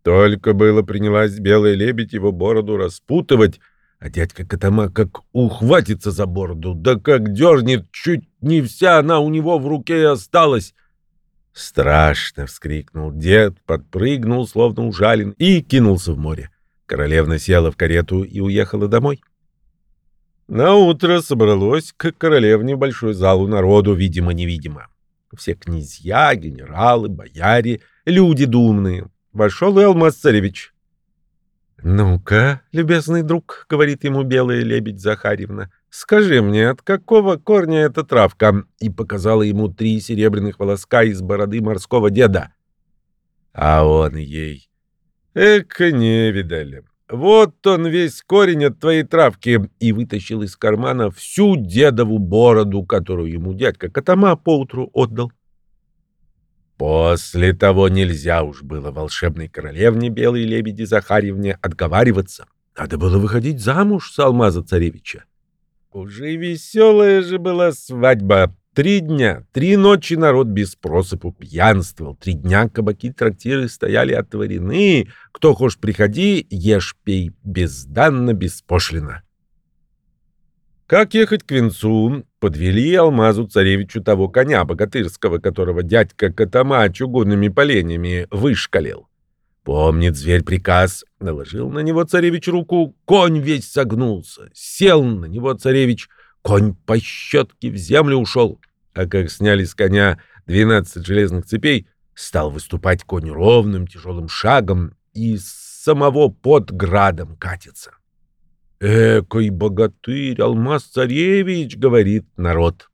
Только было принялась белая лебедь его бороду распутывать, а дядька Катама как ухватится за бороду, да как дернет, чуть не вся она у него в руке и осталась. Страшно вскрикнул дед, подпрыгнул, словно ужален, и кинулся в море. Королевна села в карету и уехала домой. Наутро собралось к королевне большой залу народу, видимо-невидимо. Все князья, генералы, бояре, люди думные. Вошел и Алмаз-царевич. «Ну-ка, любезный друг», — говорит ему белая лебедь Захарьевна, — «скажи мне, от какого корня эта травка?» И показала ему 3 серебряных волоска из бороды морского деда. А он ей: «Эка невидаль! Вот он весь корень от твоей травки!» И вытащил из кармана всю дедову бороду, которую ему дядька Катама поутру отдал. После того нельзя уж было волшебной королевне белой лебеди Захарьевне отговариваться. Надо было выходить замуж за Алмаза-царевича. Уже веселая же была свадьба. 3 дня, 3 ночи народ без просыпу пьянствовал. 3 дня кабаки-трактиры стояли отворены. Кто хошь приходи, ешь, пей, безданно, беспошлино. Как ехать к венцу, подвели Алмазу-царевичу того коня богатырского, которого дядька Катама чугунными поленьями вышкалил. Помнит зверь приказ, наложил на него царевич руку, конь весь согнулся, сел на него царевич, конь по щетке в землю ушел, а как сняли с коня 12 железных цепей, стал выступать конь ровным тяжелым шагом и с самого под градом катится. «Экой богатырь, Алмаз-царевич!» — говорит народ.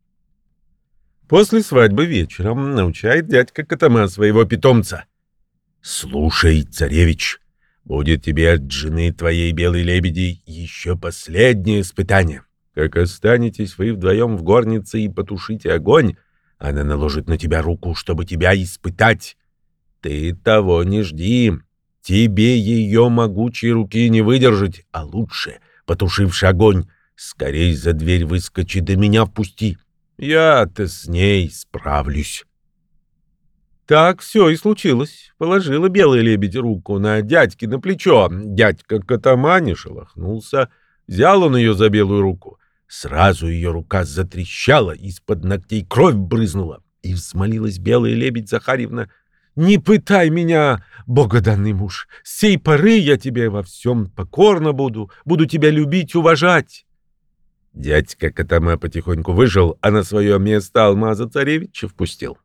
После свадьбы вечером научает дядька Катама своего питомца. «Слушай, царевич, будет тебе от жены твоей белой лебеди еще последнее испытание. Как останетесь вы вдвоем в горнице и потушите огонь, она наложит на тебя руку, чтобы тебя испытать. Ты того не жди. Тебе ее могучей руки не выдержать, а лучше, потушивши огонь, скорей за дверь выскочи да меня впусти. Я-то с ней справлюсь». Так все и случилось. Положила белая лебедь руку на дядькино плечо. Дядька Катама не шелохнулся. Взял он ее за белую руку. Сразу ее рука затрещала, из-под ногтей кровь брызнула. И взмолилась белая лебедь Захарьевна: «Не пытай меня, богоданный муж! С сей поры я тебе во всем покорно буду тебя любить, уважать!» Дядька Катама потихоньку вышел, а на свое место Алмаза-царевича впустил.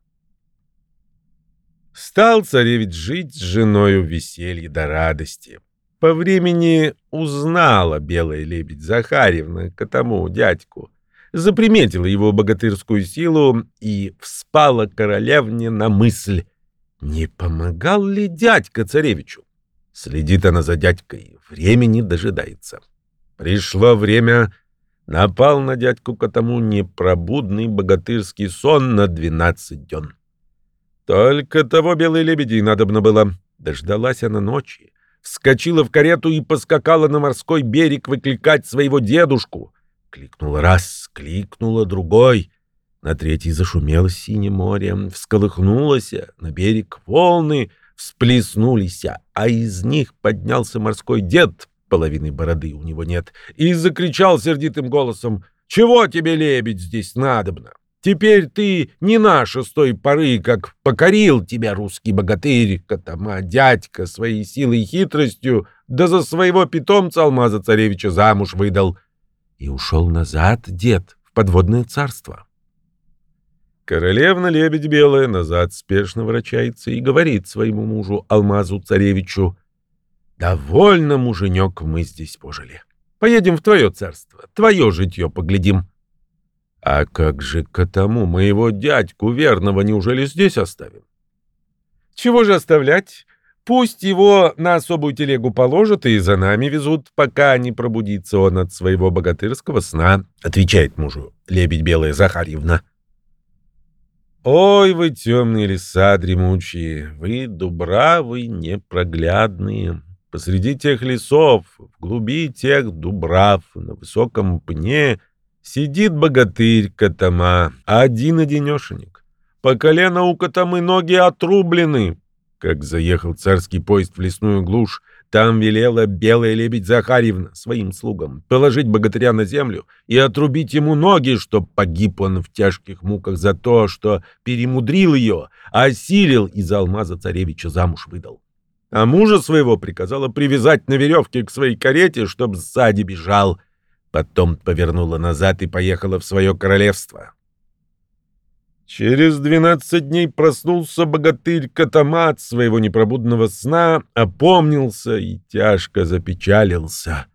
Стал царевич жить с женою в веселье да радости. По времени узнала белая лебедь Захарьевна Катаму дядьку, заприметила его богатырскую силу и вспала королевне на мысль: не помогал ли дядька царевичу? Следит она за дядькой, времени дожидается. Пришло время, напал на дядьку Катаму непробудный богатырский сон на 12 дён. Только того белой лебеди надобно было. Дождалась она ночи, вскочила в карету и поскакала на морской берег выкликать своего дедушку. Кликнула раз, кликнула другой. На третий зашумело синее море, всколыхнулось, на берег волны всплеснулись, а из них поднялся морской дед, половины бороды у него нет, и закричал сердитым голосом: «Чего тебе, лебедь, здесь надобно? Теперь ты не наша с той поры, как покорил тебя русский богатырь Катама дядька своей силой и хитростью, да за своего питомца Алмаза-царевича замуж выдал». И ушел назад дед в подводное царство. Королевна-лебедь белая назад спешно ворочается и говорит своему мужу Алмазу-царевичу: «Довольно, муженек, мы здесь пожили. Поедем в твое царство, твое житье поглядим». «А как же Катаму, моего дядьку верного, неужели здесь оставим?» «Чего же оставлять? Пусть его на особую телегу положат и за нами везут, пока не пробудится он от своего богатырского сна», — отвечает мужу лебедь белая Захарьевна. «Ой, вы темные леса дремучие, вы дубравы непроглядные. Посреди тех лесов, в глуби тех дубрав, на высоком пне сидит богатырь Катама, один-одинешенек. По колено у Катамы ноги отрублены. Как заехал царский поезд в лесную глушь, там велела белая лебедь Захарьевна своим слугам положить богатыря на землю и отрубить ему ноги, чтоб погиб он в тяжких муках за то, что перемудрил ее, осилил и за алмаза царевича замуж выдал. А мужа своего приказала привязать на веревке к своей карете, чтоб сзади бежал. Потом повернула назад и поехала в свое королевство. Через 12 дней проснулся богатырь Катамат от своего непробудного сна, опомнился и тяжко запечалился.